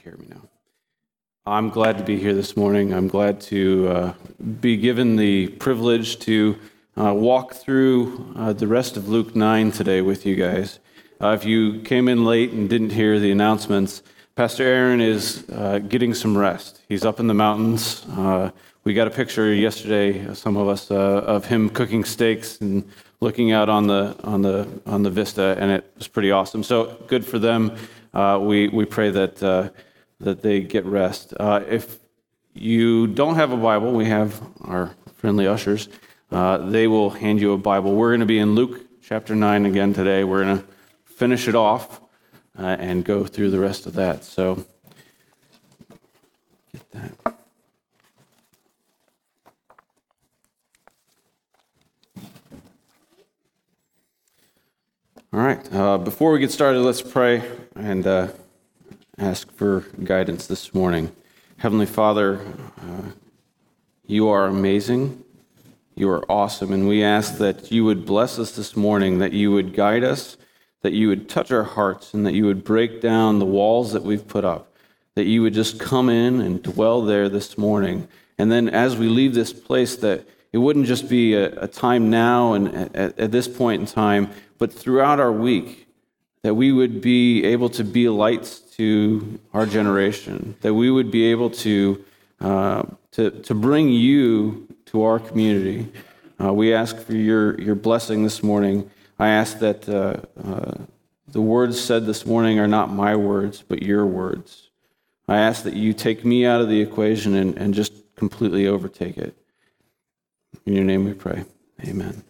Hear me now. I'm glad to be here this morning. I'm glad to be given the privilege to walk through the rest of Luke 9 today with you guys. If you came in late and didn't hear the announcements, Pastor Aaron is getting some rest. He's up in the mountains. We got a picture yesterday, some of us, of him cooking steaks and looking out on the vista, and it was pretty awesome. So good for them. We pray that they get rest. If you don't have a Bible, we have our friendly ushers. They will hand you a Bible. We're going to be in Luke chapter 9 again today. We're going to finish it off and go through the rest of that. So, get that. All right. Before we get started, let's pray and ask for guidance this morning. Heavenly Father, you are amazing. You are awesome. And we ask that you would bless us this morning, that you would guide us, that you would touch our hearts, and that you would break down the walls that we've put up, that you would just come in and dwell there this morning. And then as we leave this place, that it wouldn't just be a time now and at this point in time, but throughout our week, that we would be able to be lights to our generation, that we would be able to bring you to our community. We ask for your blessing this morning. I ask that the words said this morning are not my words, but your words. I ask that you take me out of the equation and just completely overtake it. In your name we pray. Amen.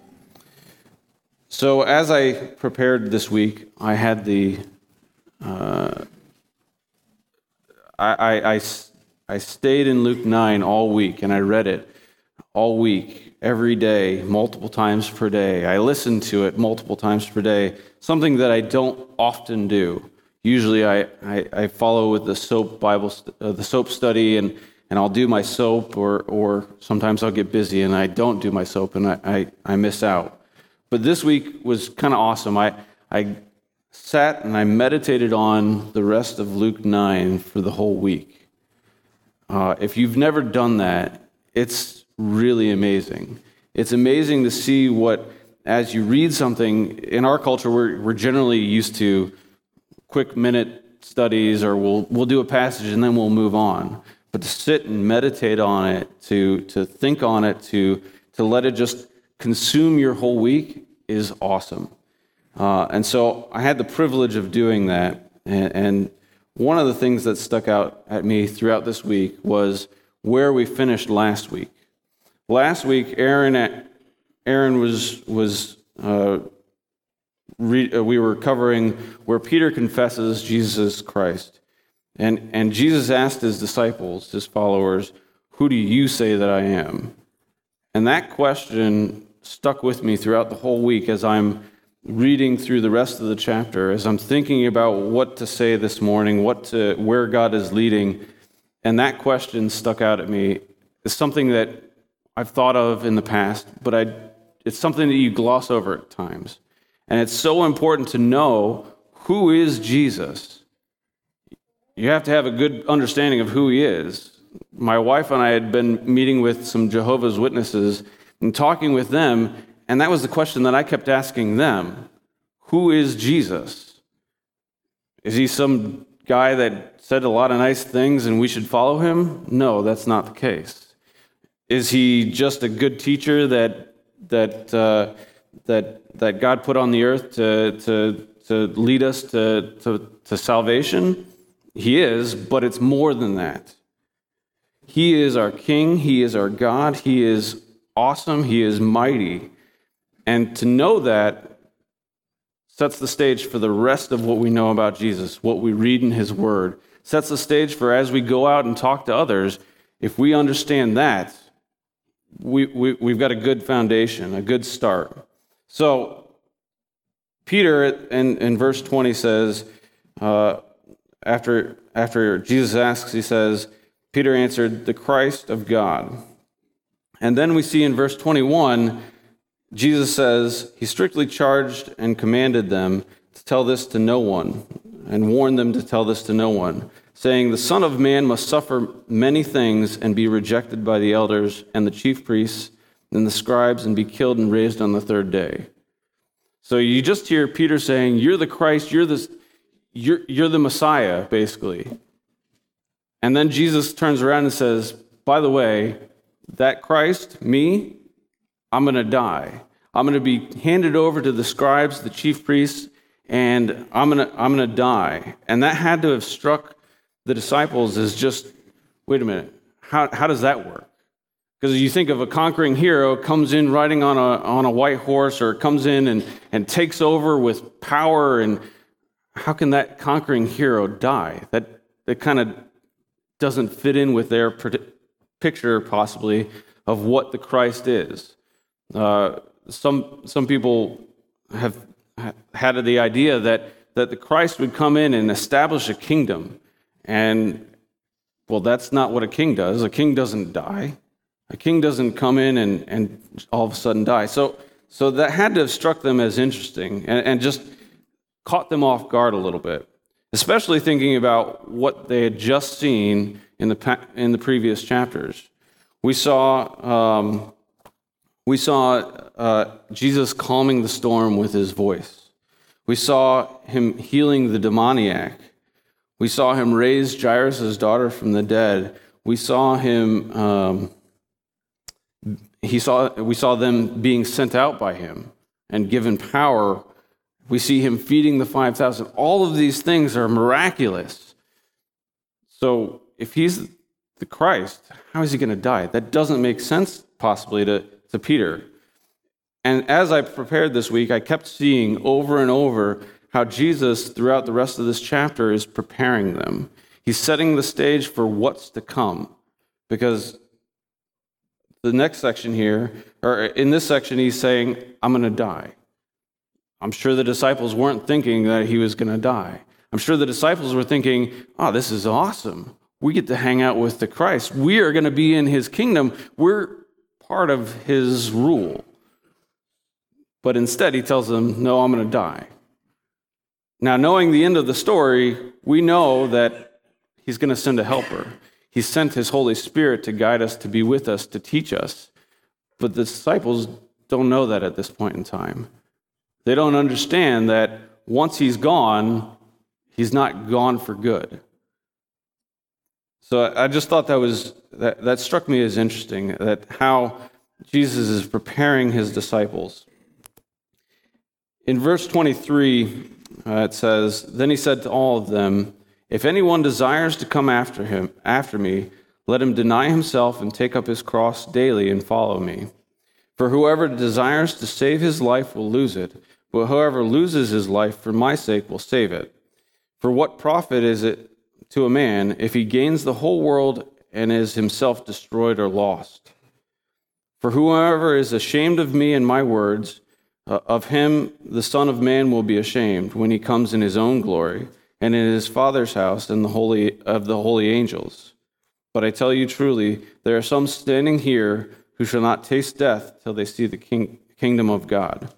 So as I prepared this week, I had I stayed in Luke 9 all week, and I read it all week, every day, multiple times per day. I listened to it multiple times per day, something that I don't often do. Usually I follow with the SOAP Bible, the SOAP study, and I'll do my SOAP, or sometimes I'll get busy and I don't do my SOAP, and I miss out. But this week was kind of awesome. I sat and I meditated on the rest of Luke 9 for the whole week. If you've never done that, it's really amazing. It's amazing to see what, as you read something, in our culture, we're generally used to quick minute studies, or we'll do a passage and then we'll move on. But to sit and meditate on it, to think on it, to let it just consume your whole week is awesome. And so I had the privilege of doing that. And one of the things that stuck out at me throughout this week was where we finished last week. Last week, Aaron was we were covering where Peter confesses Jesus Christ. And Jesus asked his disciples, his followers, "Who do you say that I am?" And that question stuck with me throughout the whole week as I'm reading through the rest of the chapter, as I'm thinking about what to say this morning, where God is leading. And that question stuck out at me. It's something that I've thought of in the past, but it's something that you gloss over at times. And it's so important to know, who is Jesus? You have to have a good understanding of who he is. My wife and I had been meeting with some Jehovah's Witnesses and talking with them, and that was the question that I kept asking them. Who is Jesus? Is he some guy that said a lot of nice things and we should follow him? No, that's not the case. Is he just a good teacher that God put on the earth to lead us to salvation? He is, but it's more than that. He is our King. He is our God. He is awesome. He is mighty. And to know that sets the stage for the rest of what we know about Jesus, what we read in his word. Sets the stage for, as we go out and talk to others, if we understand that, we've got a good foundation, a good start. So Peter in verse 20 says, after Jesus asks, he says, Peter answered, "The Christ of God." And then we see in verse 21, Jesus says, he strictly charged and commanded them to tell this to no one, and warned them to tell this to no one, saying, "The Son of Man must suffer many things and be rejected by the elders and the chief priests and the scribes and be killed and raised on the third day." So you just hear Peter saying, "You're the Christ, you're the Messiah," basically. And then Jesus turns around and says, "By the way, that Christ, me, I'm going to die. I'm going to be handed over to the scribes, the chief priests, and I'm going to die." And that had to have struck the disciples as just, wait a minute, how does that work? Because you think of a conquering hero comes in riding on a white horse, or comes in and takes over with power, and how can that conquering hero die? That kind of doesn't fit in with their picture, possibly, of what the Christ is. Some people have had the idea that the Christ would come in and establish a kingdom. And, well, that's not what a king does. A king doesn't die. A king doesn't come in and all of a sudden die. So that had to have struck them as interesting and just caught them off guard a little bit, especially thinking about what they had just seen in the previous chapters. We saw Jesus calming the storm with his voice. We saw him healing the demoniac. We saw him raise Jairus' daughter from the dead. We saw him. We saw them being sent out by him and given power. We see him feeding the 5,000. All of these things are miraculous. So if he's the Christ, how is he going to die? That doesn't make sense, possibly, to Peter. And as I prepared this week, I kept seeing over and over how Jesus, throughout the rest of this chapter, is preparing them. He's setting the stage for what's to come. Because the next section here, or in this section, he's saying, "I'm going to die." I'm sure the disciples weren't thinking that he was going to die. I'm sure the disciples were thinking, "Oh, this is awesome. We get to hang out with the Christ. We are going to be in his kingdom. We're part of his rule." But instead, he tells them, "No, I'm going to die." Now, knowing the end of the story, we know that he's going to send a helper. He sent his Holy Spirit to guide us, to be with us, to teach us. But the disciples don't know that at this point in time. They don't understand that once he's gone, he's not gone for good. So I just thought that struck me as interesting, that how Jesus is preparing his disciples. In verse 23, it says, "Then he said to all of them, 'If anyone desires to come after me, let him deny himself and take up his cross daily and follow me. For whoever desires to save his life will lose it, but whoever loses his life for my sake will save it. For what profit is it to a man if he gains the whole world and is himself destroyed or lost? For whoever is ashamed of me and my words, of him the Son of Man will be ashamed when he comes in his own glory and in his Father's house and the holy angels. But I tell you truly, there are some standing here who shall not taste death till they see the kingdom of God.'"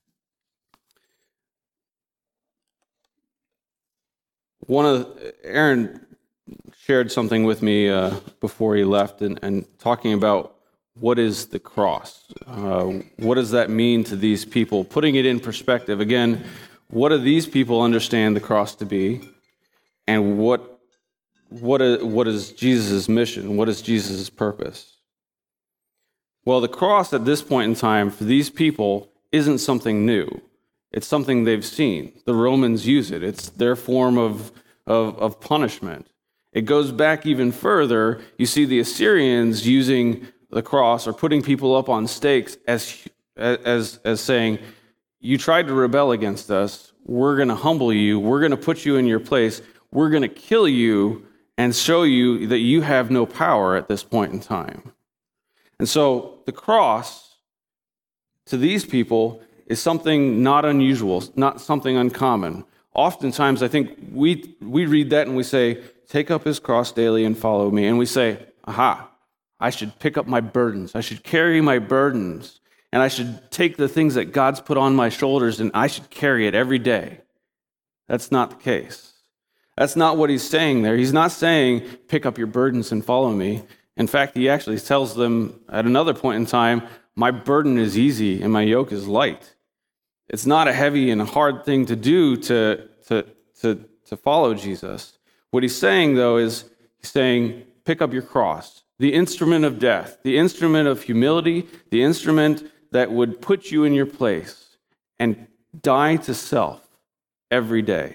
Aaron shared something with me before he left, and talking about what is the cross. What does that mean to these people? Putting it in perspective, again, what do these people understand the cross to be? And what is Jesus' mission? What is Jesus' purpose? Well, the cross at this point in time for these people isn't something new. It's something they've seen. The Romans use it. It's their form of punishment. It goes back even further. You see the Assyrians using the cross or putting people up on stakes as saying, "You tried to rebel against us. We're going to humble you. We're going to put you in your place. We're going to kill you and show you that you have no power at this point in time." And so the cross to these people is something not unusual, not something uncommon. Oftentimes, I think we read that and we say, "Take up his cross daily and follow me." And we say, "Aha, I should pick up my burdens. I should carry my burdens. And I should take the things that God's put on my shoulders and I should carry it every day." That's not the case. That's not what he's saying there. He's not saying, pick up your burdens and follow me. In fact, he actually tells them at another point in time, my burden is easy and my yoke is light. It's not a heavy and hard thing to do to follow Jesus. What he's saying, though, is he's saying, pick up your cross, the instrument of death, the instrument of humility, the instrument that would put you in your place, and die to self every day.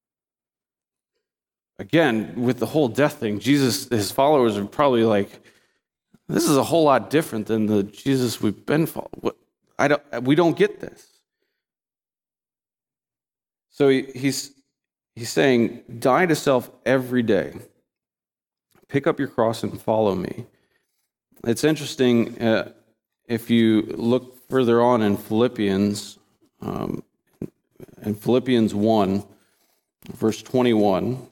Again, with the whole death thing, Jesus, his followers are probably like, this is a whole lot different than the Jesus we've been following. We don't get this. So he's saying, die to self every day. Pick up your cross and follow me. It's interesting, if you look further on in Philippians 1, verse 21,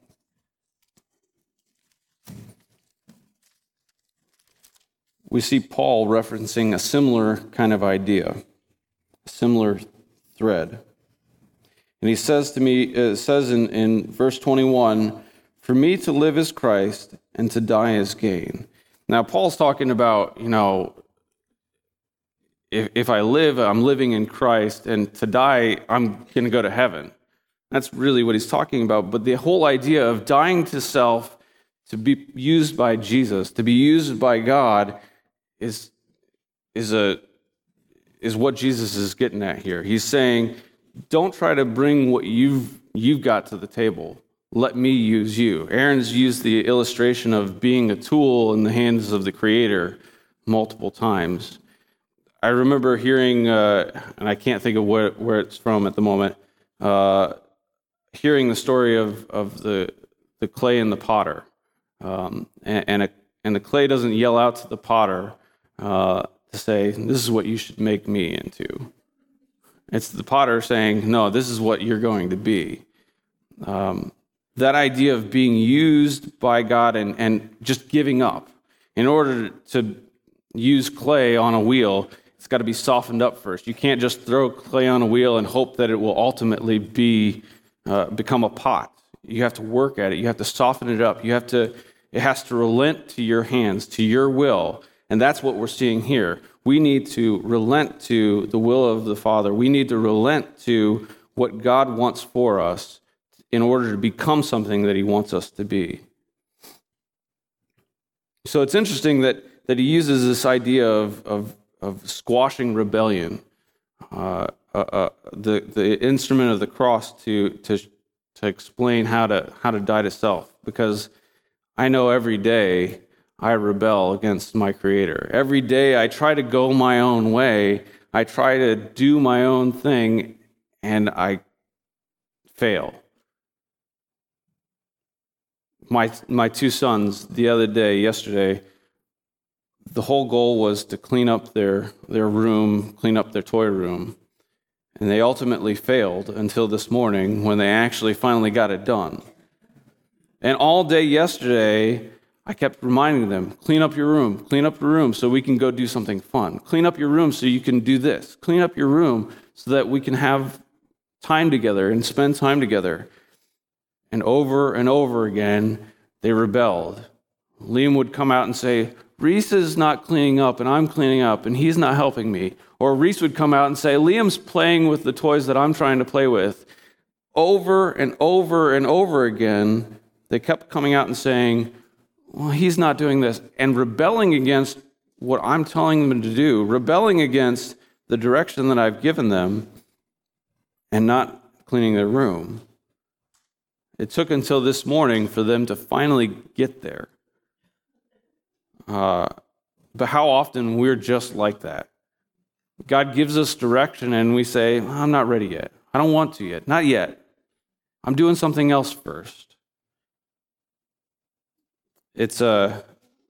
we see Paul referencing a similar kind of idea, a similar thread. And he says to me, it says in verse 21, for me to live is Christ and to die is gain. Now, Paul's talking about, if I live, I'm living in Christ, and to die, I'm going to go to heaven. That's really what he's talking about. But the whole idea of dying to self, to be used by Jesus, to be used by God, is what Jesus is getting at here. He's saying, don't try to bring what you've got to the table. Let me use you. Aaron's used the illustration of being a tool in the hands of the Creator multiple times. I remember hearing, and I can't think of where it's from at the moment, hearing the story of the clay and the potter. And the clay doesn't yell out to the potter to say, this is what you should make me into. It's the potter saying, no, this is what you're going to be. That idea of being used by God and just giving up. In order to use clay on a wheel, it's got to be softened up first. You can't just throw clay on a wheel and hope that it will ultimately become a pot. You have to work at it. You have to soften it up. It has to relent to your hands, to your will. And that's what we're seeing here. We need to relent to the will of the Father. We need to relent to what God wants for us in order to become something that he wants us to be. So it's interesting that he uses this idea of squashing rebellion, the instrument of the cross to explain how to die to self, because I know every day I rebel against my Creator. Every day I try to go my own way. I try to do my own thing, and I fail. My two sons, yesterday, the whole goal was to clean up their room, clean up their toy room. And they ultimately failed until this morning when they actually finally got it done. And all day yesterday, I kept reminding them, clean up your room so we can go do something fun. Clean up your room so you can do this. Clean up your room so that we can have time together and spend time together. And over again, they rebelled. Liam would come out and say, Reese is not cleaning up and I'm cleaning up and he's not helping me. Or Reese would come out and say, Liam's playing with the toys that I'm trying to play with. Over and over again, they kept coming out and saying, well, he's not doing this, and rebelling against what I'm telling them to do, rebelling against the direction that I've given them, and not cleaning their room. It took until this morning for them to finally get there. But how often we're just like that? God gives us direction and we say, I'm not ready yet. I don't want to yet. Not yet. I'm doing something else first. It's that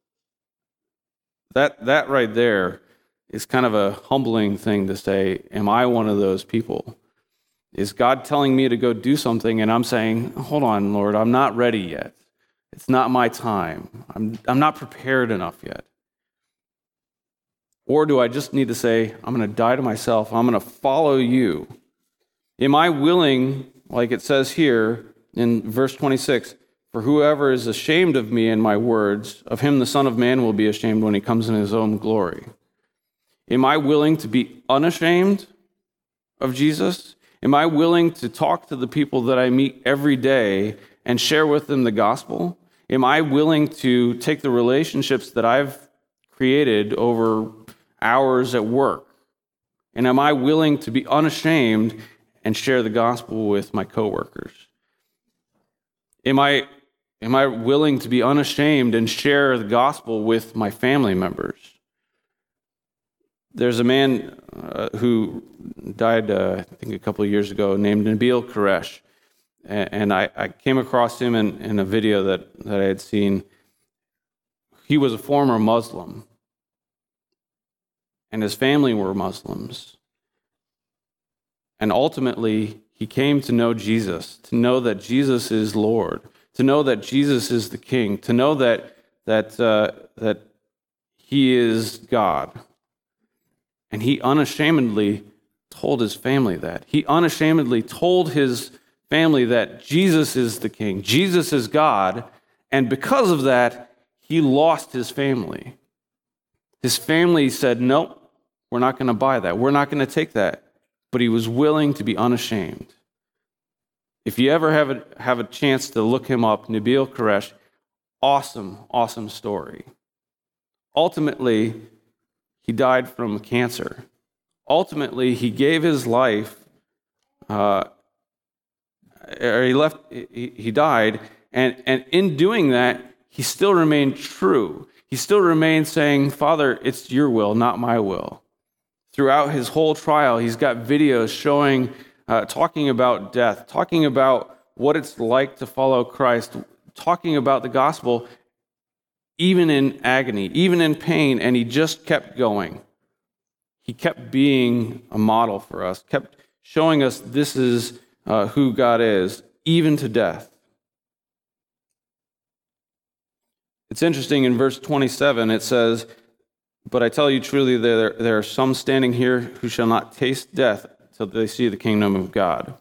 right there is kind of a humbling thing to say, am I one of those people? Is God telling me to go do something and I'm saying, hold on, Lord, I'm not ready yet. It's not my time. I'm not prepared enough yet. Or do I just need to say, I'm going to die to myself, I'm going to follow you? Am I willing, like it says here, In verse 26, for whoever is ashamed of me and my words, of him the Son of Man will be ashamed when he comes in his own glory. Am I willing to be unashamed of Jesus? Am I willing to talk to the people that I meet every day and share with them the gospel? Am I willing to take the relationships that I've created over hours at work, and am I willing to be unashamed and share the gospel with my coworkers? Am I willing to be unashamed and share the gospel with my family members? There's a man who died, I think, a couple of years ago, named Nabil Quresh, and I came across him in a video that I had seen. He was a former Muslim, and his family were Muslims. And ultimately, he came to know Jesus, to know that Jesus is Lord, to know that Jesus is the King, to know that he is God. And he unashamedly told his family that. He unashamedly told his family that Jesus is the King, Jesus is God, and because of that, he lost his family. His family said, nope, we're not going to buy that. We're not going to take that. But he was willing to be unashamed. If you ever have a chance to look him up, Nabil Quresh, awesome story. Ultimately, he died from cancer. Ultimately, he gave his life, he died, and in doing that, he still remained true. He still remained saying, Father, it's your will, not my will. Throughout his whole trial, he's got videos showing, talking about death, talking about what it's like to follow Christ, talking about the gospel, even in agony, even in pain, and he just kept going. He kept being a model for us, kept showing us this is who God is, even to death. It's interesting, in verse 27, it says, but I tell you truly, there are some standing here who shall not taste death till they see the kingdom of God.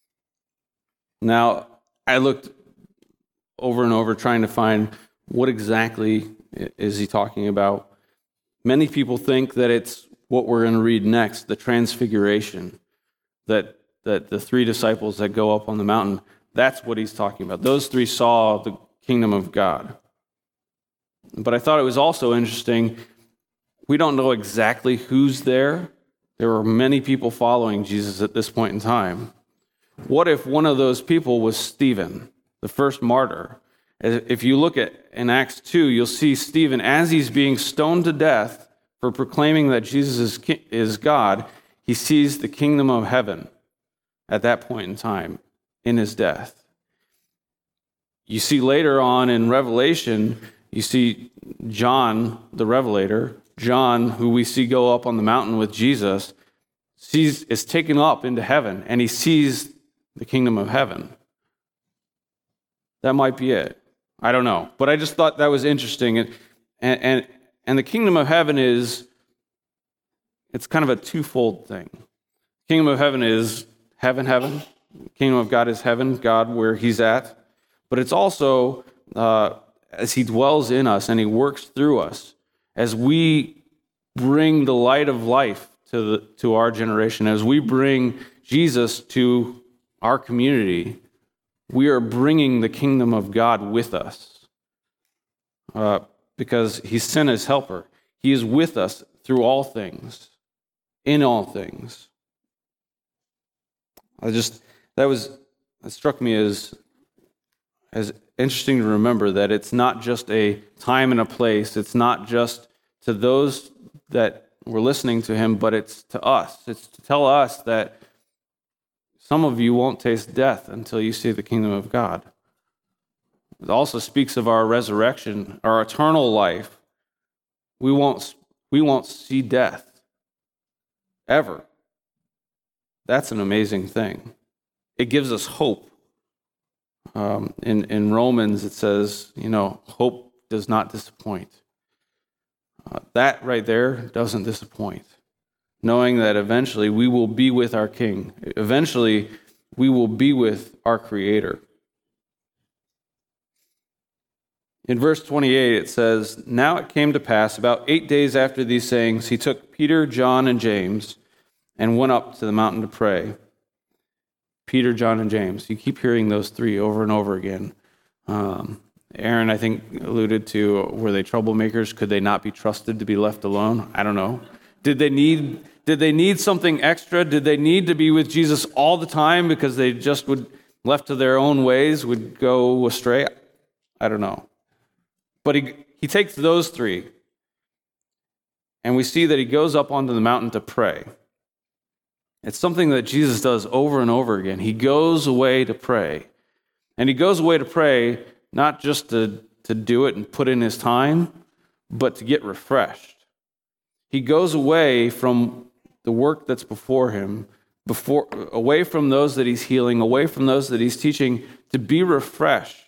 Now, I looked over and over trying to find what exactly is he talking about. Many people think that it's what we're going to read next, the transfiguration, that the three disciples that go up on the mountain, that's what he's talking about. Those three saw the kingdom of God. But I thought it was also interesting, we don't know exactly who's there. There were many people following Jesus at this point in time. What if one of those people was Stephen, the first martyr? If you look at in Acts 2, you'll see Stephen, as he's being stoned to death for proclaiming that Jesus is God, he sees the kingdom of heaven at that point in time in his death. You see later on in Revelation, you see John, the Revelator, John, who we see go up on the mountain with Jesus, is taken up into heaven, and he sees the kingdom of heaven. That might be it. I don't know. But I just thought that was interesting. And the kingdom of heaven it's kind of a twofold thing. Kingdom of heaven is heaven. Kingdom of God is heaven, God where he's at. But it's also as he dwells in us and he works through us, as we bring the light of life to our generation, as we bring Jesus to our community, we are bringing the kingdom of God with us because he's sent his helper. He is with us through all things, in all things. That struck me as interesting to remember that it's not just a time and a place. It's not just to those that were listening to him, but it's to us. It's to tell us that some of you won't taste death until you see the kingdom of God. It also speaks of our resurrection, our eternal life. We won't see death ever. That's an amazing thing. It gives us hope. In Romans, it says, hope does not disappoint. That right there doesn't disappoint. Knowing that eventually we will be with our King. Eventually we will be with our Creator. In verse 28, it says, "Now it came to pass, about 8 days after these sayings, he took Peter, John, and James, and went up to the mountain to pray." Peter, John, and James. You keep hearing those three over and over again. Aaron, I think, alluded to, were they troublemakers? Could they not be trusted to be left alone? I don't know. Did they need something extra? Did they need to be with Jesus all the time because they just would, left to their own ways, would go astray? I don't know. But he takes those three, and we see that he goes up onto the mountain to pray. It's something that Jesus does over and over again. He goes away to pray. And he goes away to pray not just to do it and put in his time, but to get refreshed. He goes away from the work that's before him, away from those that he's healing, away from those that he's teaching, to be refreshed.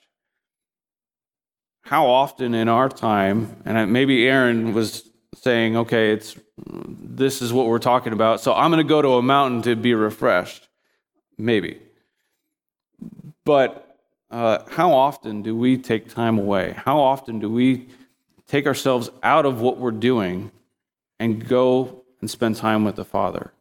How often in our time, and maybe Aaron was saying, okay, this is what we're talking about, so I'm going to go to a mountain to be refreshed. Maybe. But how often do we take time away? How often do we take ourselves out of what we're doing and go and spend time with the Father?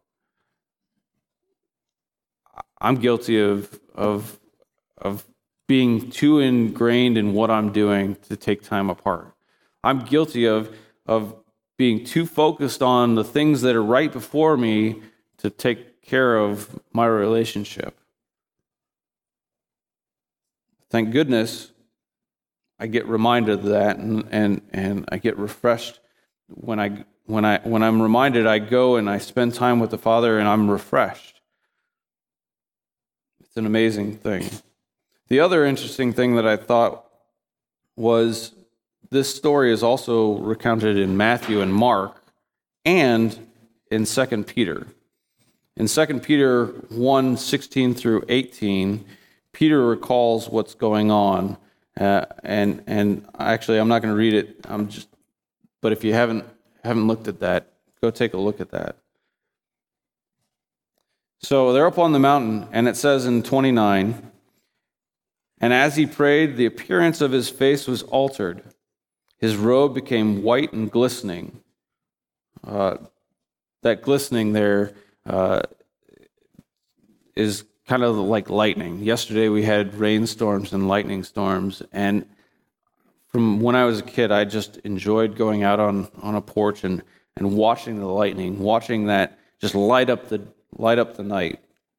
I'm guilty of being too ingrained in what I'm doing to take time apart. I'm guilty of being too focused on the things that are right before me to take care of my relationship. Thank goodness I get reminded of that, and I get refreshed when I'm reminded. I go and I spend time with the Father, and I'm refreshed. It's an amazing thing. The other interesting thing that I thought was this story is also recounted in Matthew and Mark and in 2 Peter. In 2 Peter 1:16 through 18, Peter recalls what's going on, and actually I'm not going to read it. But if you haven't looked at that, go take a look at that. So they're up on the mountain, and it says in 29, "And as he prayed, the appearance of his face was altered. His robe became white and glistening." That glistening there is kind of like lightning. Yesterday we had rainstorms and lightning storms, and from when I was a kid, I just enjoyed going out on a porch and watching the lightning, watching that just light up the night.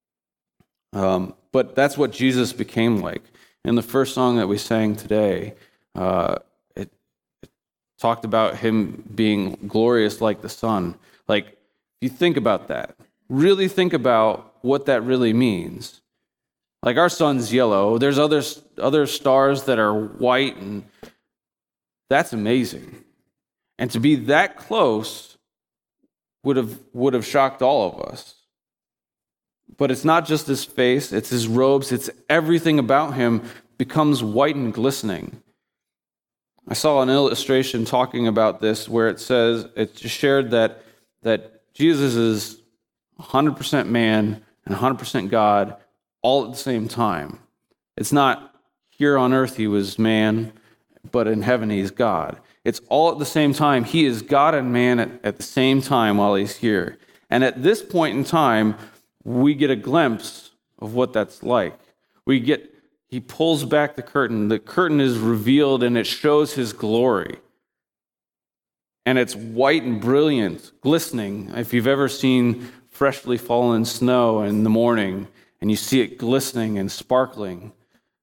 But that's what Jesus became like. In the first song that we sang today, it talked about him being glorious like the sun. Like, if you think about that, really think about what that really means. Like, our sun's yellow. There's other stars that are white, and that's amazing. And to be that close would have shocked all of us. But it's not just his face, it's his robes, it's everything about him becomes white and glistening. I saw an illustration talking about this where it shared that Jesus is 100% man and 100% God all at the same time. It's not here on earth he was man, but in heaven he's God. It's all at the same time. He is God and man at the same time while he's here. And at this point in time, we get a glimpse of what that's like. He pulls back the curtain. The curtain is revealed and it shows his glory. And it's white and brilliant, glistening. If you've ever seen freshly fallen snow in the morning and you see it glistening and sparkling,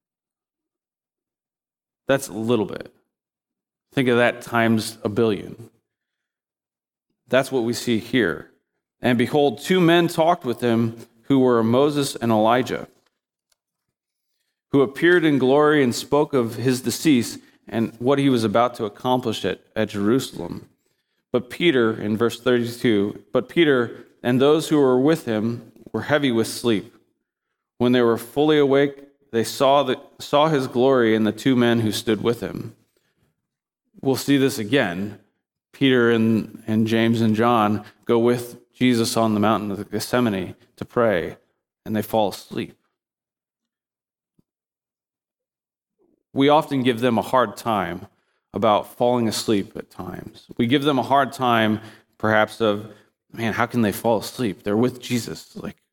that's a little bit. Think of that times a billion. That's what we see here. And behold, two men talked with him who were Moses and Elijah, who appeared in glory and spoke of his decease and what he was about to accomplish at Jerusalem. But Peter, in verse 32, but Peter and those who were with him were heavy with sleep. When they were fully awake, they saw his glory and the two men who stood with him. We'll see this again. Peter and James and John go with Jesus on the mountain of Gethsemane to pray, and they fall asleep. we often give them a hard time about falling asleep at times. We give them a hard time, perhaps, of, man, how can they fall asleep? They're with Jesus.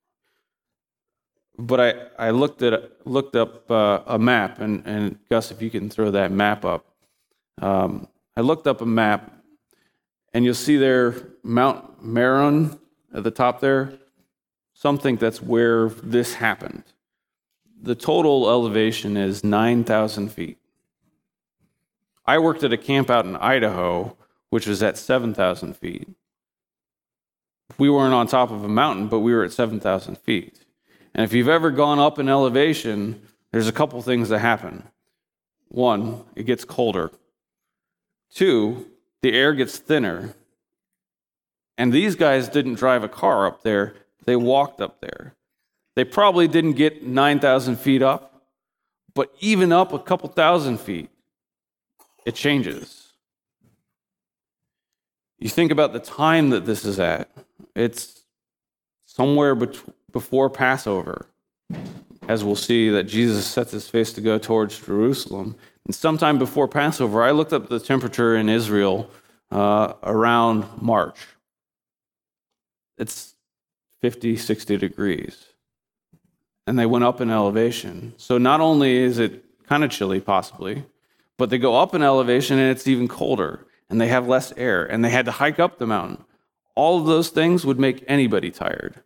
But I looked up a map, and Gus, if you can throw that map up. I looked up a map, and you'll see there Mount Meron at the top there. Some think that's where this happened. The total elevation is 9,000 feet. I worked at a camp out in Idaho, which was at 7,000 feet. We weren't on top of a mountain, but we were at 7,000 feet. And if you've ever gone up in elevation, there's a couple things that happen. One, it gets colder. Two, the air gets thinner. And these guys didn't drive a car up there, they walked up there. They probably didn't get 9,000 feet up, but even up a couple thousand feet, it changes. You think about the time that this is at. It's somewhere before Passover, as we'll see that Jesus sets his face to go towards Jerusalem. And sometime before Passover, I looked up the temperature in Israel around March. It's 50, 60 degrees. And they went up in elevation. So not only is it kind of chilly, possibly, but they go up in elevation and it's even colder, and they have less air, and they had to hike up the mountain. All of those things would make anybody tired.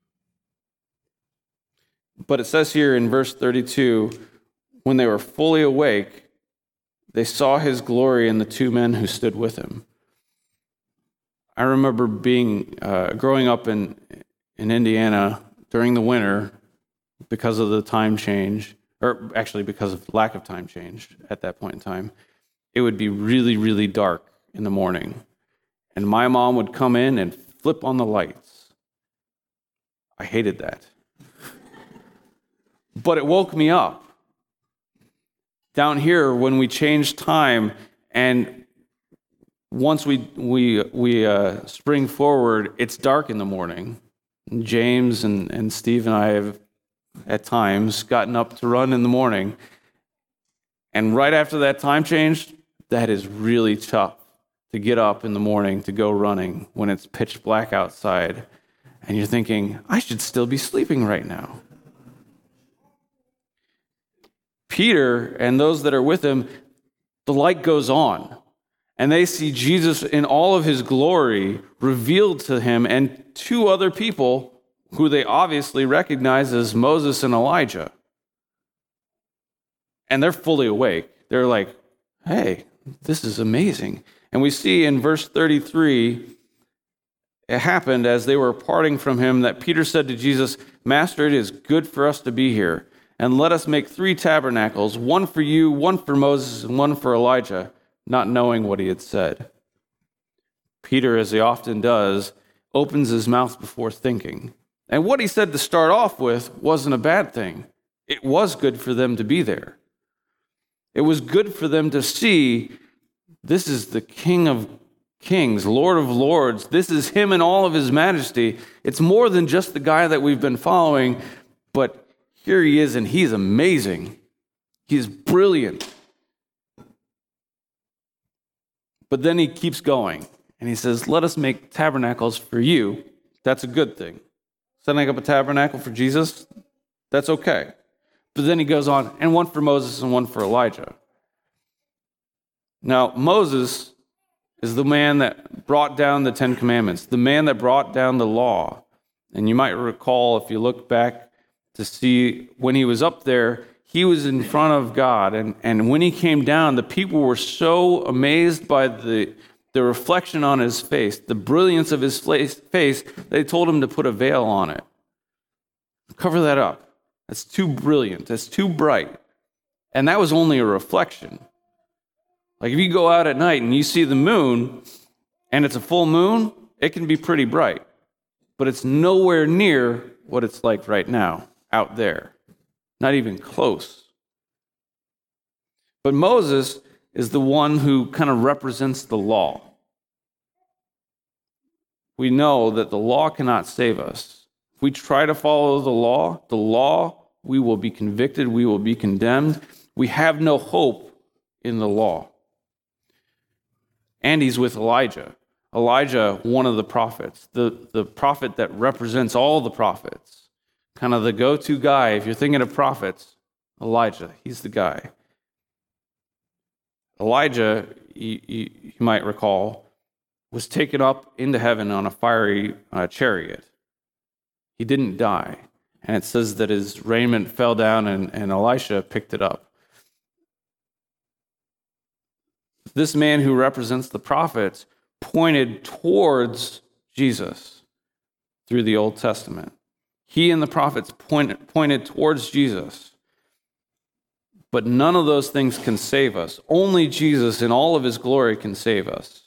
But it says here in verse 32, when they were fully awake, they saw his glory and the two men who stood with him. I remember growing up in Indiana during the winter because of the time change, or actually because of lack of time change at that point in time. It would be really, really dark in the morning. And my mom would come in and flip on the lights. I hated that. But it woke me up. Down here, when we changed time, and once we spring forward, it's dark in the morning. James and Steve and I have, at times, gotten up to run in the morning. And right after that time change, that is really tough to get up in the morning to go running when it's pitch black outside. And you're thinking, I should still be sleeping right now. Peter and those that are with him, the light goes on. And they see Jesus in all of his glory revealed to him and two other people who they obviously recognize as Moses and Elijah. And they're fully awake. They're like, hey, this is amazing. And we see in verse 33, it happened as they were parting from him that Peter said to Jesus, Master, it is good for us to be here. And let us make 3 tabernacles, one for you, one for Moses, and one for Elijah, not knowing what he had said. Peter, as he often does, opens his mouth before thinking. And what he said to start off with wasn't a bad thing. It was good for them to be there. It was good for them to see this is the King of Kings, Lord of Lords. This is him in all of his majesty. It's more than just the guy that we've been following, but here he is, and he's amazing. He's brilliant. But then he keeps going, and he says, let us make tabernacles for you. That's a good thing. Setting up a tabernacle for Jesus, that's okay. But then he goes on, and one for Moses and one for Elijah. Now, Moses is the man that brought down the 10 Commandments, the man that brought down the law. And you might recall, if you look back to see when he was up there, he was in front of God. And when he came down, the people were so amazed by the reflection on his face, the brilliance of his face, they told him to put a veil on it. Cover that up. That's too brilliant. That's too bright. And that was only a reflection. Like if you go out at night and you see the moon and it's a full moon, it can be pretty bright. But it's nowhere near what it's like right now out there. Not even close. But Moses is the one who kind of represents the law. We know that the law cannot save us. If we try to follow the law, we will be convicted, we will be condemned. We have no hope in the law. And he's with Elijah. Elijah, one of the prophets, the prophet that represents all the prophets, kind of the go-to guy. If you're thinking of prophets, Elijah, he's the guy. Elijah, you might recall, was taken up into heaven on a fiery chariot. He didn't die. And it says that his raiment fell down and Elisha picked it up. This man who represents the prophets pointed towards Jesus through the Old Testament. He and the prophets pointed towards Jesus. But none of those things can save us. Only Jesus in all of his glory can save us.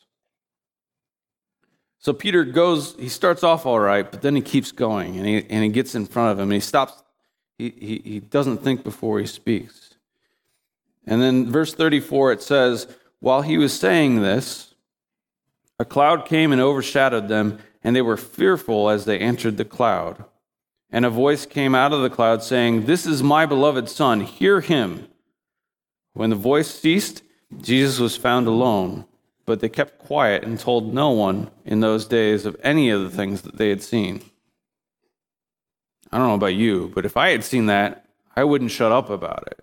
So Peter he starts off all right, but then he keeps going, and he gets in front of him, and he stops. He doesn't think before he speaks. And then verse 34, it says, while he was saying this, a cloud came and overshadowed them, and they were fearful as they entered the cloud. And a voice came out of the cloud saying, "This is my beloved Son, hear him." When the voice ceased, Jesus was found alone, but they kept quiet and told no one in those days of any of the things that they had seen. I don't know about you, but if I had seen that, I wouldn't shut up about it.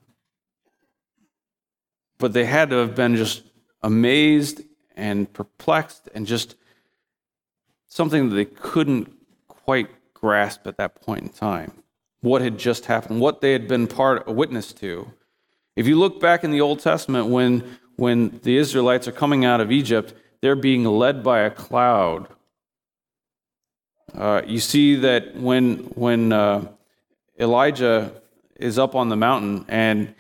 But they had to have been just amazed and perplexed and just something that they couldn't quite grasp at that point in time. What had just happened, what they had been a witness to. If you look back in the Old Testament, when the Israelites are coming out of Egypt, they're being led by a cloud. You see that when Elijah is up on the mountain and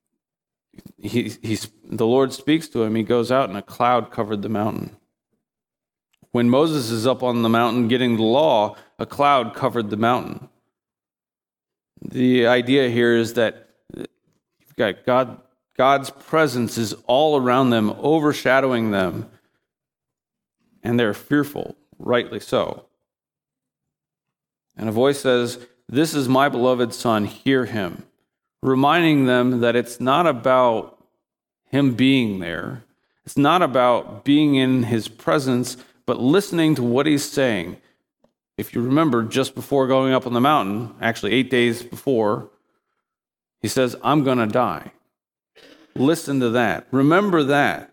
the Lord speaks to him, he goes out and a cloud covered the mountain. When Moses is up on the mountain getting the law, a cloud covered the mountain. The idea here is that you've got God's presence is all around them, overshadowing them, and they're fearful, rightly so. And a voice says, "This is my beloved Son, hear him," reminding them that it's not about him being there. It's not about being in his presence, but listening to what he's saying. If you remember, just before going up on the mountain, actually 8 days before, he says, "I'm going to die." Listen to that. Remember that.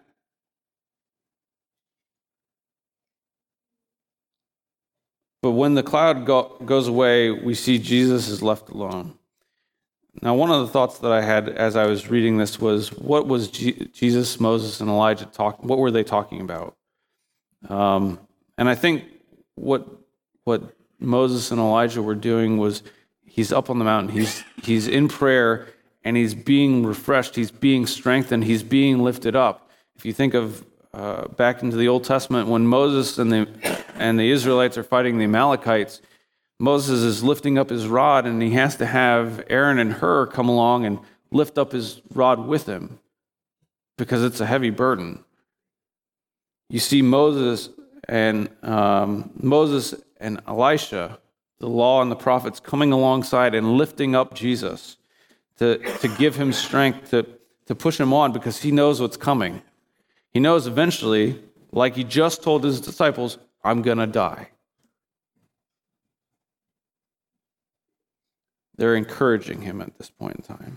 But when the cloud goes away, we see Jesus is left alone. Now, one of the thoughts that I had as I was reading this was, what was Jesus, Moses, and Elijah what were they talking about? And I think what Moses and Elijah were doing was, he's up on the mountain, he's in prayer, and he's being refreshed, he's being strengthened, he's being lifted up. If you think of back into the Old Testament, when Moses and the Israelites are fighting the Amalekites, Moses is lifting up his rod, and he has to have Aaron and Hur come along and lift up his rod with him because it's a heavy burden. You see Moses and Elisha, the law and the prophets, coming alongside and lifting up Jesus to give him strength to push him on, because he knows what's coming. He knows eventually, like he just told his disciples, "I'm going to die." They're encouraging him at this point in time.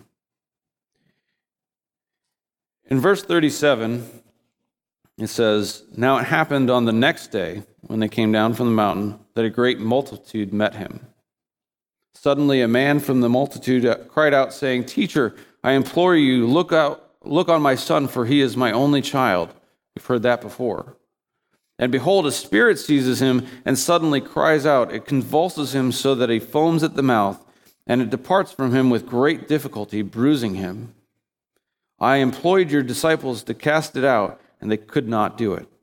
In verse 37, it says, "Now it happened on the next day, when they came down from the mountain, that a great multitude met him. Suddenly a man from the multitude cried out, saying, 'Teacher, I implore you, look on my son, for he is my only child.'" We've heard that before. "And behold, a spirit seizes him and suddenly cries out. It convulses him so that he foams at the mouth, and it departs from him with great difficulty, bruising him. I employed your disciples to cast it out, and they could not do it."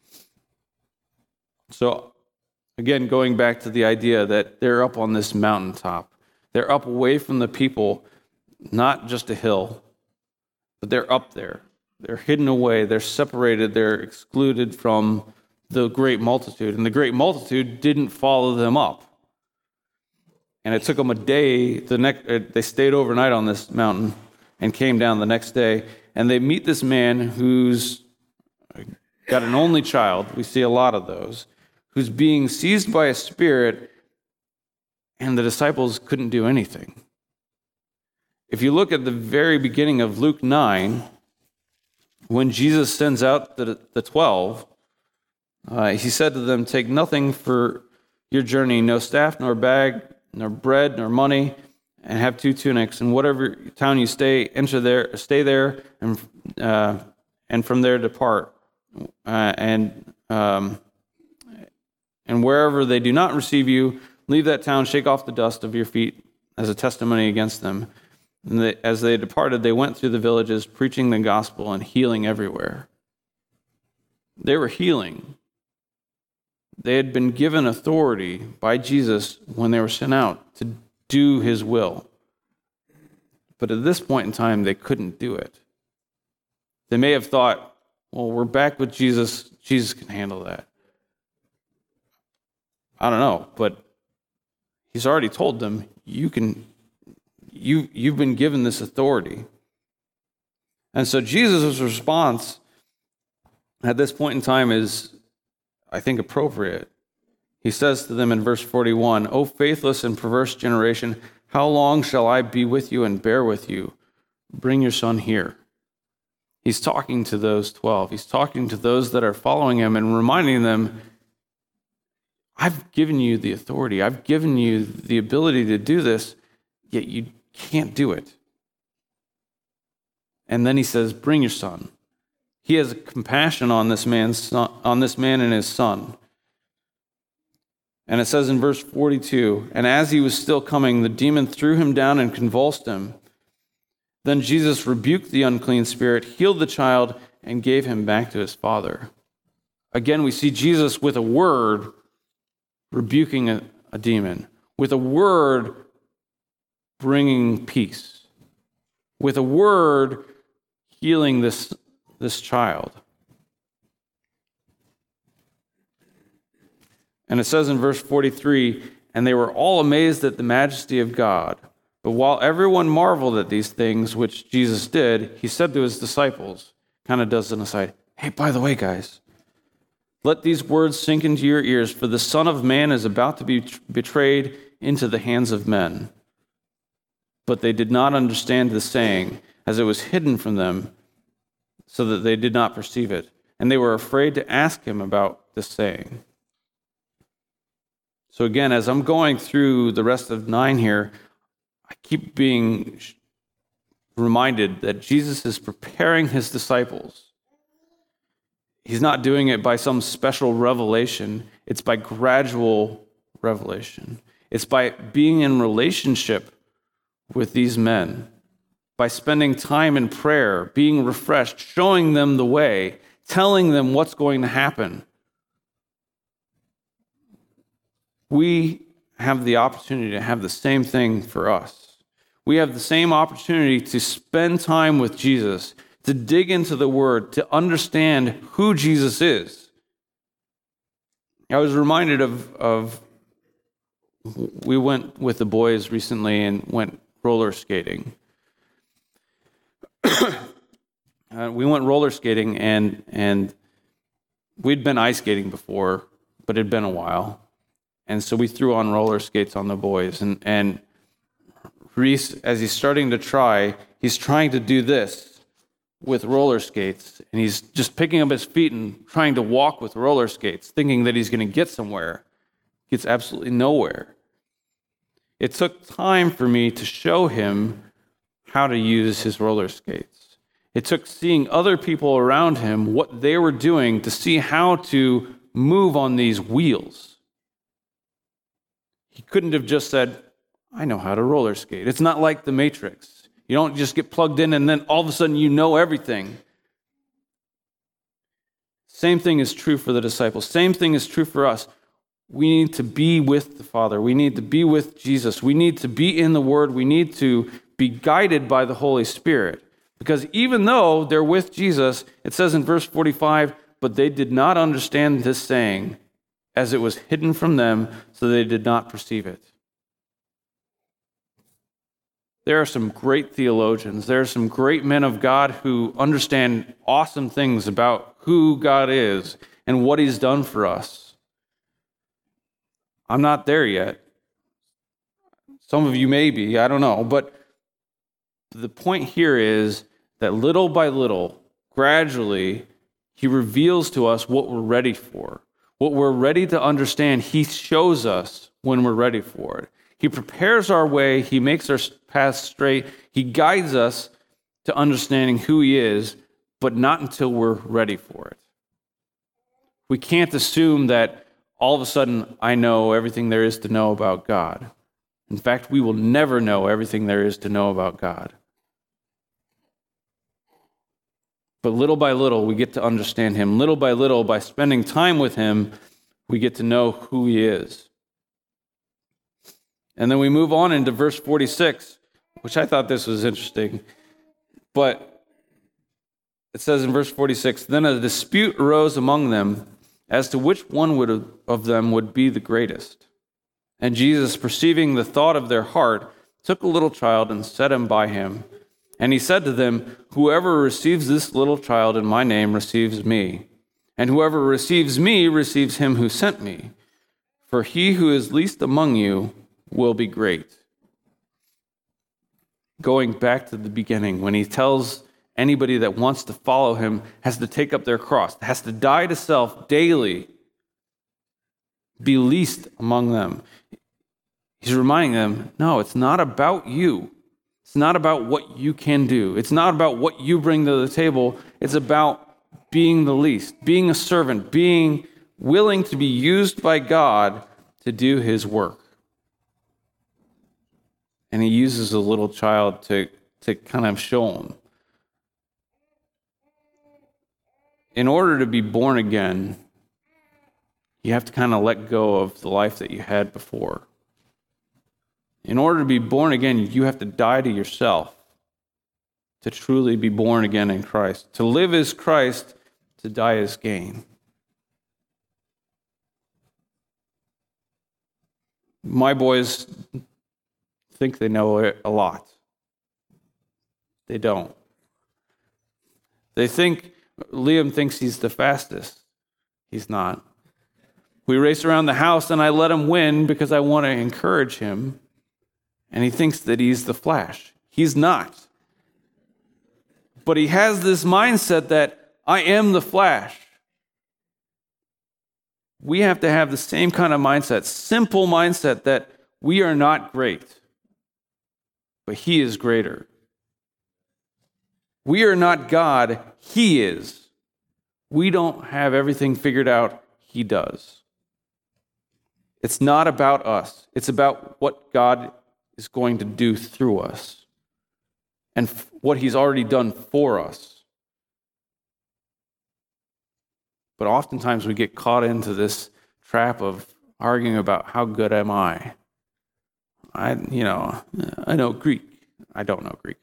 So, again, going back to the idea that they're up on this mountaintop. They're up away from the people, not just a hill, but they're up there. They're hidden away, they're separated, they're excluded from the great multitude. And the great multitude didn't follow them up. And it took them a day. They stayed overnight on this mountain. and came down the next day. And they meet this man who's got an only child. We see a lot of those, who's being seized by a spirit, and the disciples couldn't do anything. If you look at the very beginning of Luke 9, when Jesus sends out the 12, he said to them, "Take nothing for your journey, no staff, nor bag, nor bread, nor money, and have 2 tunics. And whatever town you stay there, and from there depart. And wherever they do not receive you, leave that town, shake off the dust of your feet as a testimony against them." And as they departed, they went through the villages, preaching the gospel and healing everywhere. They were healing. They had been given authority by Jesus when they were sent out to do his will. But at this point in time, they couldn't do it. They may have thought, well, we're back with Jesus. Jesus can handle that. I don't know, but he's already told them, you've been given this authority. And so Jesus' response at this point in time is, I think, appropriate. He says to them in verse 41, "O faithless and perverse generation, how long shall I be with you and bear with you? Bring your son here." He's talking to those 12. He's talking to those that are following him and reminding them, I've given you the authority. I've given you the ability to do this, yet you can't do it. And then he says, "Bring your son." He has compassion on this man and his son. And it says in verse 42, "And as he was still coming, the demon threw him down and convulsed him. Then Jesus rebuked the unclean spirit, healed the child, and gave him back to his father." Again, we see Jesus with a word rebuking a demon, with a word bringing peace, with a word healing this child. And it says in verse 43, "And they were all amazed at the majesty of God. But while everyone marveled at these things which Jesus did, he said to his disciples," kind of does an aside, "Hey, by the way, guys, let these words sink into your ears, for the Son of Man is about to be betrayed into the hands of men." But they did not understand the saying, as it was hidden from them, so that they did not perceive it. And they were afraid to ask him about this saying. So again, as I'm going through the rest of 9 here, I keep being reminded that Jesus is preparing his disciples. He's not doing it by some special revelation. It's by gradual revelation. It's by being in relationship with these men, by spending time in prayer, being refreshed, showing them the way, telling them what's going to happen. We have the opportunity to have the same thing for us. We have the same opportunity to spend time with Jesus, to dig into the Word, to understand who Jesus is. I was reminded of we went with the boys recently and went roller skating. We went roller skating, and we'd been ice skating before, but it had been a while. And so we threw on roller skates on the boys. And Reese, as he's starting to try, he's trying to do this with roller skates. And he's just picking up his feet and trying to walk with roller skates, thinking that he's going to get somewhere. Gets absolutely nowhere. It took time for me to show him how to use his roller skates. It took seeing other people around him, what they were doing, to see how to move on these wheels. He couldn't have just said, "I know how to roller skate." It's not like the Matrix. You don't just get plugged in and then all of a sudden you know everything. Same thing is true for the disciples. Same thing is true for us. We need to be with the Father. We need to be with Jesus. We need to be in the Word. We need to be guided by the Holy Spirit. Because even though they're with Jesus, it says in verse 45, "But they did not understand this saying, as it was hidden from them, so they did not perceive it." There are some great theologians. There are some great men of God who understand awesome things about who God is and what he's done for us. I'm not there yet. Some of you may be, I don't know. But the point here is that little by little, gradually, he reveals to us what we're ready for. What we're ready to understand, he shows us when we're ready for it. He prepares our way. He makes our path straight. He guides us to understanding who he is, but not until we're ready for it. We can't assume that all of a sudden I know everything there is to know about God. In fact, we will never know everything there is to know about God. But little by little, we get to understand him. Little by little, by spending time with him, we get to know who he is. And then we move on into verse 46, which I thought this was interesting. But it says in verse 46, "Then a dispute arose among them as to which one of them would be the greatest. And Jesus, perceiving the thought of their heart, took a little child and set him by him. And he said to them, 'Whoever receives this little child in my name receives me. And whoever receives me receives him who sent me. For he who is least among you will be great.'" Going back to the beginning, when he tells anybody that wants to follow him has to take up their cross, has to die to self daily, be least among them. He's reminding them, no, it's not about you. It's not about what you can do. It's not about what you bring to the table. It's about being the least, being a servant, being willing to be used by God to do his work. And he uses a little child to kind of show him. In order to be born again, you have to kind of let go of the life that you had before. In order to be born again, you have to die to yourself to truly be born again in Christ. To live is Christ, to die is gain. My boys think they know a lot. They don't. Liam thinks he's the fastest. He's not. We race around the house and I let him win because I want to encourage him. And he thinks that he's the Flash. He's not. But he has this mindset that I am the Flash. We have to have the same kind of mindset, simple mindset that we are not great, but he is greater. We are not God, he is. We don't have everything figured out, he does. It's not about us. It's about what God is going to do through us and what he's already done for us. But oftentimes we get caught into this trap of arguing about how good am I. I know Greek. I don't know Greek.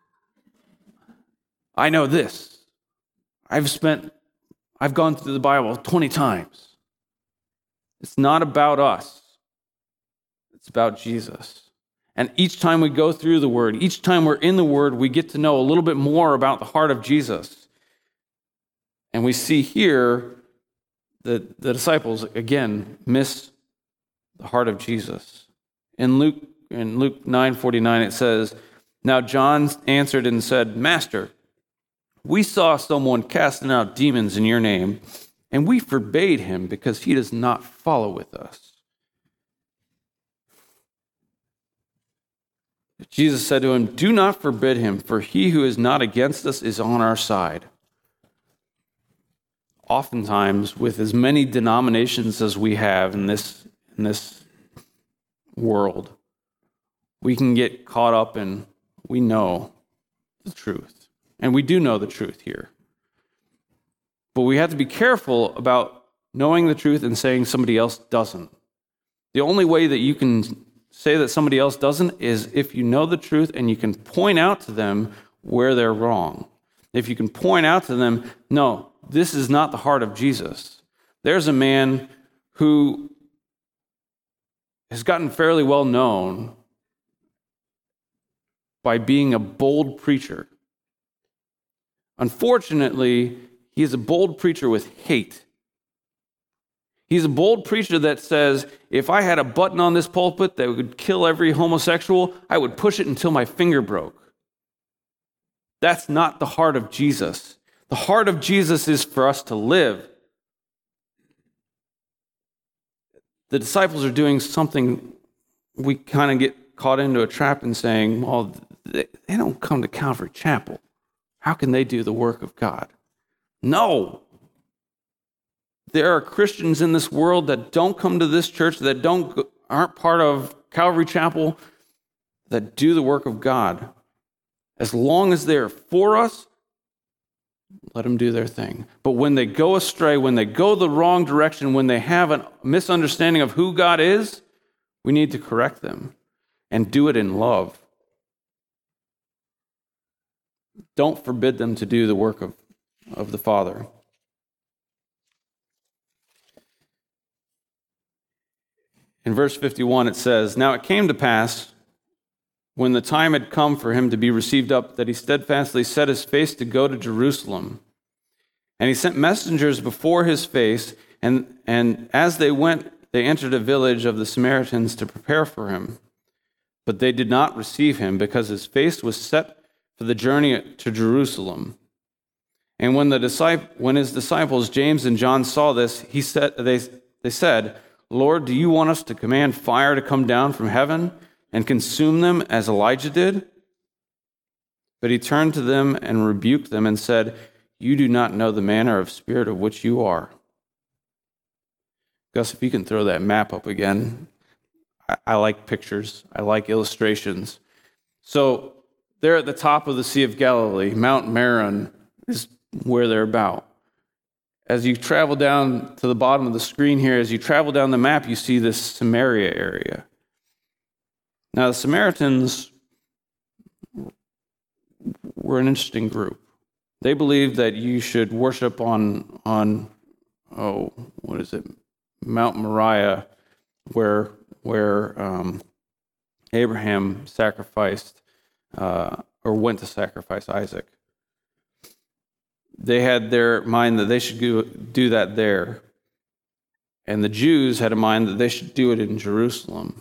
I know this. I've gone through the Bible 20 times. It's not about us. It's about Jesus. And each time we go through the Word, each time we're in the Word, we get to know a little bit more about the heart of Jesus. And we see here that the disciples, again, miss the heart of Jesus. In Luke 9:49, it says, "Now John answered and said, 'Master, we saw someone casting out demons in your name, and we forbade him because he does not follow with us.'" Jesus said to him, "Do not forbid him, for he who is not against us is on our side." Oftentimes, with as many denominations as we have in this world, we can get caught up in, we know the truth. And we do know the truth here. But we have to be careful about knowing the truth and saying somebody else doesn't. The only way that you can say that somebody else doesn't is if you know the truth and you can point out to them where they're wrong. If you can point out to them, no, this is not the heart of Jesus. There's a man who has gotten fairly well known by being a bold preacher. Unfortunately, he is a bold preacher with hate. He's a bold preacher that says, if I had a button on this pulpit that would kill every homosexual, I would push it until my finger broke. That's not the heart of Jesus. The heart of Jesus is for us to live. The disciples are doing something we kind of get caught into a trap in saying, well, they don't come to Calvary Chapel. How can they do the work of God? No. There are Christians in this world that don't come to this church, that aren't part of Calvary Chapel, that do the work of God. As long as they're for us, let them do their thing. But when they go astray, when they go the wrong direction, when they have a misunderstanding of who God is, we need to correct them and do it in love. Don't forbid them to do the work of the Father. In verse 51, it says, "Now it came to pass, when the time had come for him to be received up, that he steadfastly set his face to go to Jerusalem. And he sent messengers before his face, and as they went, they entered a village of the Samaritans to prepare for him. But they did not receive him, because his face was set for the journey to Jerusalem. And when his disciples James and John saw this, they said, 'Lord, do you want us to command fire to come down from heaven and consume them as Elijah did?' But he turned to them and rebuked them and said, 'You do not know the manner of spirit of which you are.'" Gus, if you can throw that map up again. I like pictures. I like illustrations. So they're at the top of the Sea of Galilee. Mount Meron is where they're about. As you travel down to the bottom of the screen here, as you travel down the map, you see this Samaria area. Now, the Samaritans were an interesting group. They believed that you should worship on Mount Moriah, where Abraham sacrificed or went to sacrifice Isaac. They had their mind that they should do that there. And the Jews had a mind that they should do it in Jerusalem.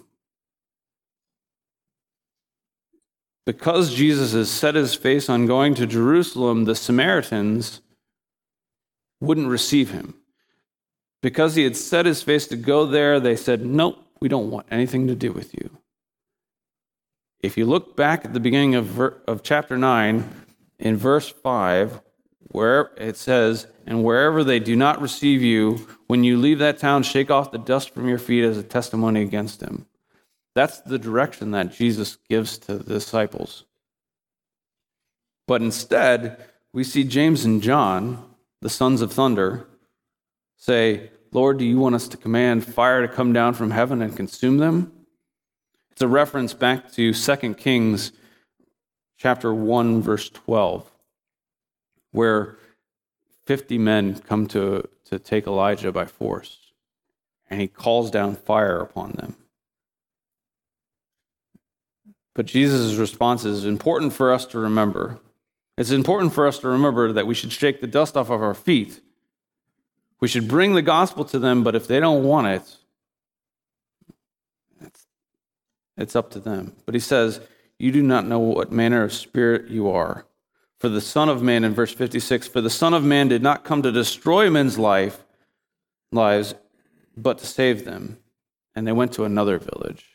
Because Jesus has set his face on going to Jerusalem, the Samaritans wouldn't receive him. Because he had set his face to go there, they said, "Nope, we don't want anything to do with you." If you look back at the beginning of chapter 9, in verse 5, where it says, "And wherever they do not receive you, when you leave that town, shake off the dust from your feet as a testimony against him." That's the direction that Jesus gives to the disciples. But instead, we see James and John, the sons of thunder, say, "Lord, do you want us to command fire to come down from heaven and consume them?" It's a reference back to 2 Kings chapter 1, verse 12, where 50 men come to take Elijah by force, and he calls down fire upon them. But Jesus' response is important for us to remember. It's important for us to remember that we should shake the dust off of our feet. We should bring the gospel to them, but if they don't want it, it's up to them. But he says, "You do not know what manner of spirit you are. For the Son of Man," in verse 56, "For the Son of Man did not come to destroy men's lives, but to save them." And they went to another village.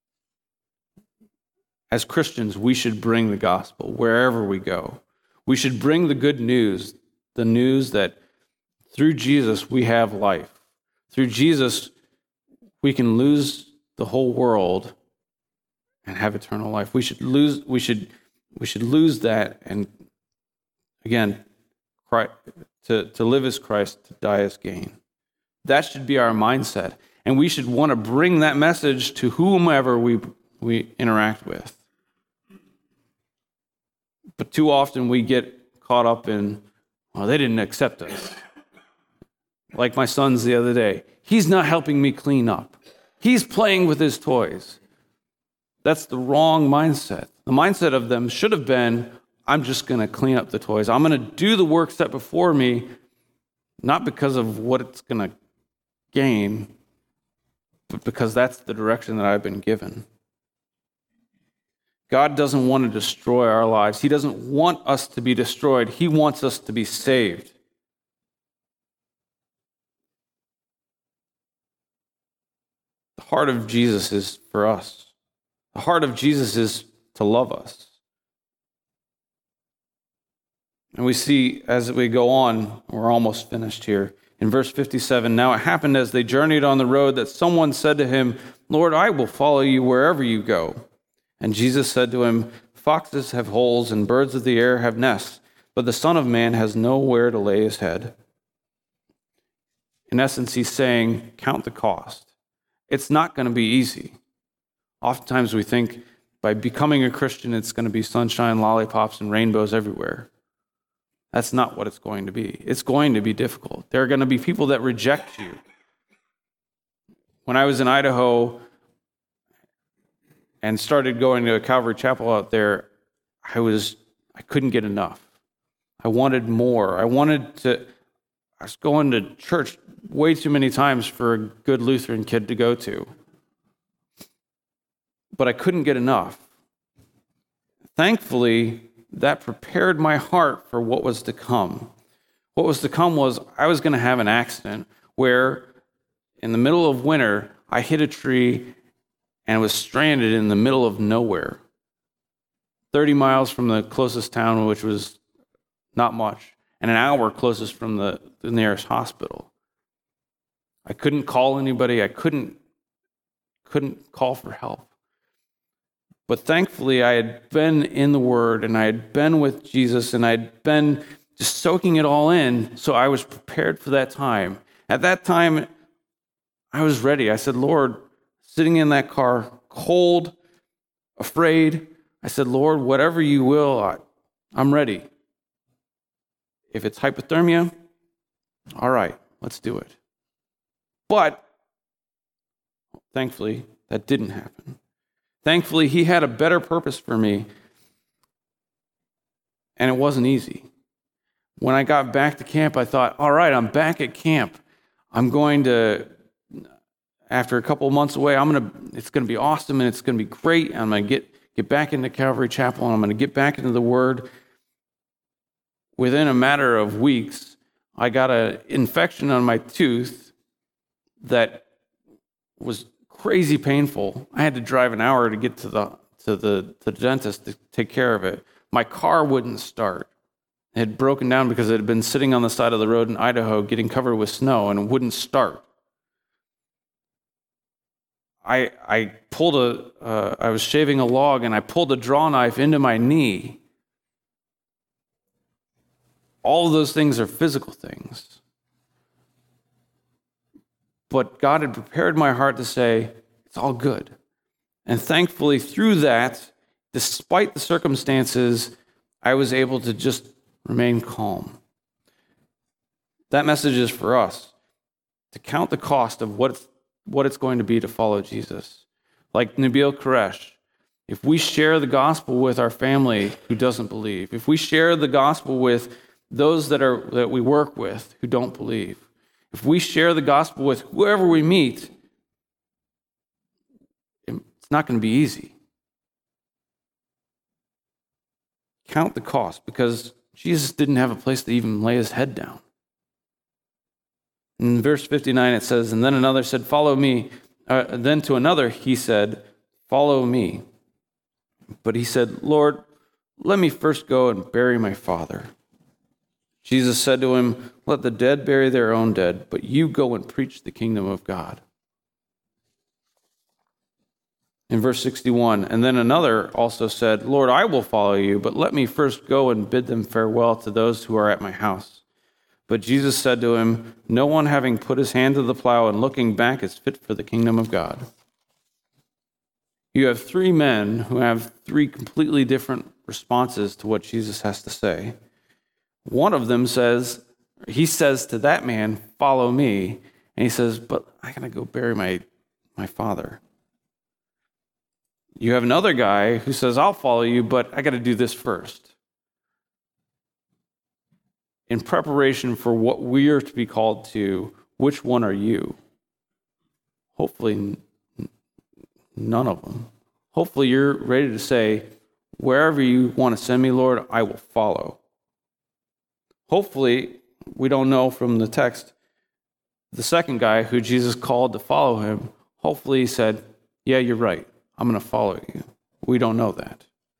As Christians, we should bring the gospel wherever we go. We should bring the good news, the news that through Jesus we have life. Through Jesus we can lose the whole world and have eternal life. We should lose that, and again, to live as Christ, to die as gain. That should be our mindset, and we should want to bring that message to whomever we interact with. But too often we get caught up in, well, they didn't accept us. Like my son's the other day. He's not helping me clean up. He's playing with his toys. That's the wrong mindset. The mindset of them should have been, I'm just going to clean up the toys. I'm going to do the work set before me, not because of what it's going to gain, but because that's the direction that I've been given. God doesn't want to destroy our lives. He doesn't want us to be destroyed. He wants us to be saved. The heart of Jesus is for us. The heart of Jesus is to love us. And we see as we go on, we're almost finished here. In verse 57, now it happened as they journeyed on the road that someone said to him, Lord, I will follow you wherever you go. And Jesus said to him, foxes have holes and birds of the air have nests, but the Son of Man has nowhere to lay his head. In essence, he's saying, count the cost. It's not going to be easy. Oftentimes we think by becoming a Christian, it's going to be sunshine, lollipops, and rainbows everywhere. That's not what it's going to be. It's going to be difficult. There are going to be people that reject you. When I was in Idaho and started going to a Calvary Chapel out there, I couldn't get enough. I wanted more. I was going to church way too many times for a good Lutheran kid to go to. But I couldn't get enough. Thankfully, that prepared my heart for what was to come. What was to come was I was going to have an accident where in the middle of winter, I hit a tree and was stranded in the middle of nowhere, 30 miles from the closest town, which was not much, and an hour closest from the nearest hospital. I couldn't call anybody. I couldn't call for help. But thankfully, I had been in the Word, and I had been with Jesus, and I had been just soaking it all in, so I was prepared for that time. At that time, I was ready. I said, Lord, sitting in that car, cold, afraid, I said, Lord, whatever you will, I'm ready. If it's hypothermia, all right, let's do it. But thankfully, that didn't happen. Thankfully, he had a better purpose for me, and it wasn't easy. When I got back to camp, I thought, all right, I'm back at camp. I'm going to, after a couple of months away, it's going to be awesome, and it's going to be great. I'm going to get back into Calvary Chapel, and I'm going to get back into the Word. Within a matter of weeks, I got an infection on my tooth that was crazy painful. I had to drive an hour to get to the dentist to take care of it. My car wouldn't start. It had broken down because it had been sitting on the side of the road in Idaho getting covered with snow, and it wouldn't start. I was shaving a log, and I pulled a draw knife into my knee. All of those things are physical things. But God had prepared my heart to say, it's all good. And thankfully, through that, despite the circumstances, I was able to just remain calm. That message is for us, to count the cost of what it's going to be to follow Jesus. Like Nabil Quresh, if we share the gospel with our family who doesn't believe, if we share the gospel with those that we work with who don't believe, if we share the gospel with whoever we meet, it's not going to be easy. Count the cost, because Jesus didn't have a place to even lay his head down. In verse 59 it says, and then another said, follow me. Then to another he said, follow me. But he said, Lord, let me first go and bury my father. Jesus said to him, let the dead bury their own dead, but you go and preach the kingdom of God. In verse 61, and then another also said, Lord, I will follow you, but let me first go and bid them farewell to those who are at my house. But Jesus said to him, no one having put his hand to the plow and looking back is fit for the kingdom of God. You have three men who have three completely different responses to what Jesus has to say. One of them says to that man, follow me. And he says, but I got to go bury my father. You have another guy who says, I'll follow you, but I got to do this first. In preparation for what we are to be called to, which one are you? Hopefully, none of them. Hopefully, you're ready to say, wherever you want to send me, Lord, I will follow. Hopefully, we don't know from the text, the second guy who Jesus called to follow him, hopefully he said, yeah, you're right. I'm going to follow you. We don't know that.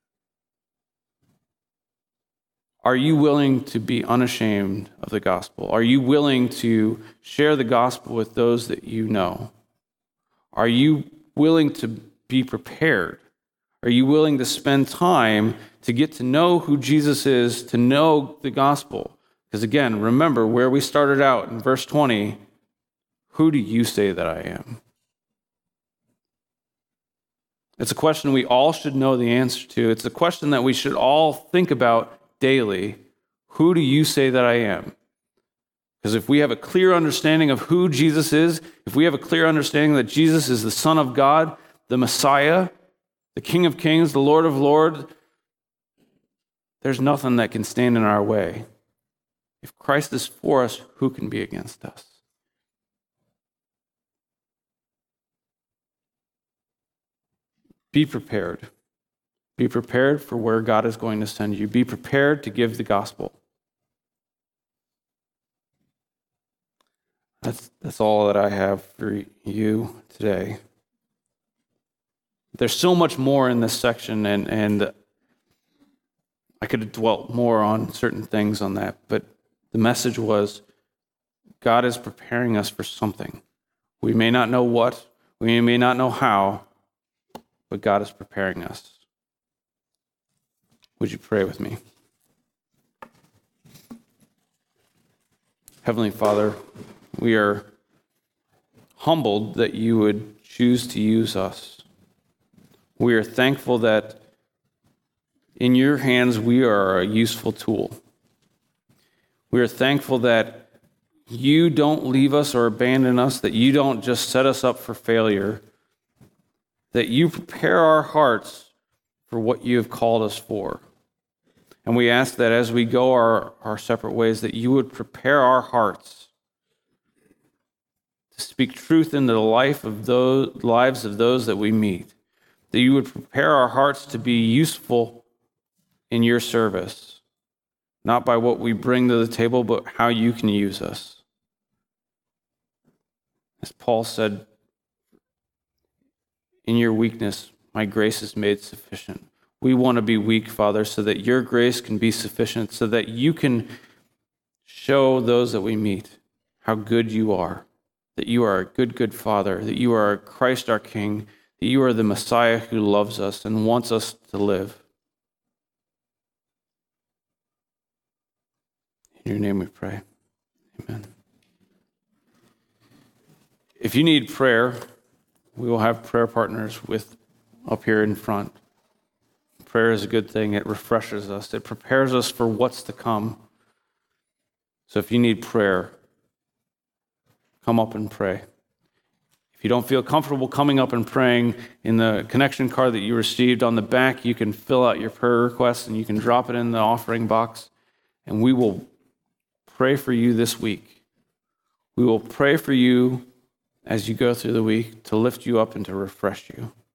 Are you willing to be unashamed of the gospel? Are you willing to share the gospel with those that you know? Are you willing to be prepared? Are you willing to spend time to get to know who Jesus is, to know the gospel? Because again, remember where we started out in verse 20, who do you say that I am? It's a question we all should know the answer to. It's a question that we should all think about daily. Who do you say that I am? Because if we have a clear understanding of who Jesus is, if we have a clear understanding that Jesus is the Son of God, the Messiah, the King of Kings, the Lord of Lords, there's nothing that can stand in our way. If Christ is for us, who can be against us? Be prepared. Be prepared for where God is going to send you. Be prepared to give the gospel. That's all that I have for you today. There's so much more in this section, and I could have dwelt more on certain things on that, but the message was God is preparing us for something. We may not know what, we may not know how, but God is preparing us. Would you pray with me? Heavenly Father, we are humbled that you would choose to use us. We are thankful that in your hands we are a useful tool. We are thankful that you don't leave us or abandon us, that you don't just set us up for failure, that you prepare our hearts for what you have called us for. And we ask that as we go our separate ways, that you would prepare our hearts to speak truth into the lives of those that we meet, that you would prepare our hearts to be useful in your service, not by what we bring to the table, but how you can use us. As Paul said, in your weakness, my grace is made sufficient. We want to be weak, Father, so that your grace can be sufficient, so that you can show those that we meet how good you are, that you are a good, good Father, that you are Christ our King, that you are the Messiah who loves us and wants us to live. In your name we pray. Amen. If you need prayer, we will have prayer partners up here in front. Prayer is a good thing. It refreshes us. It prepares us for what's to come. So if you need prayer, come up and pray. If you don't feel comfortable coming up and praying, in the connection card that you received on the back, you can fill out your prayer request and you can drop it in the offering box, and we will pray for you this week. We will pray for you as you go through the week to lift you up and to refresh you.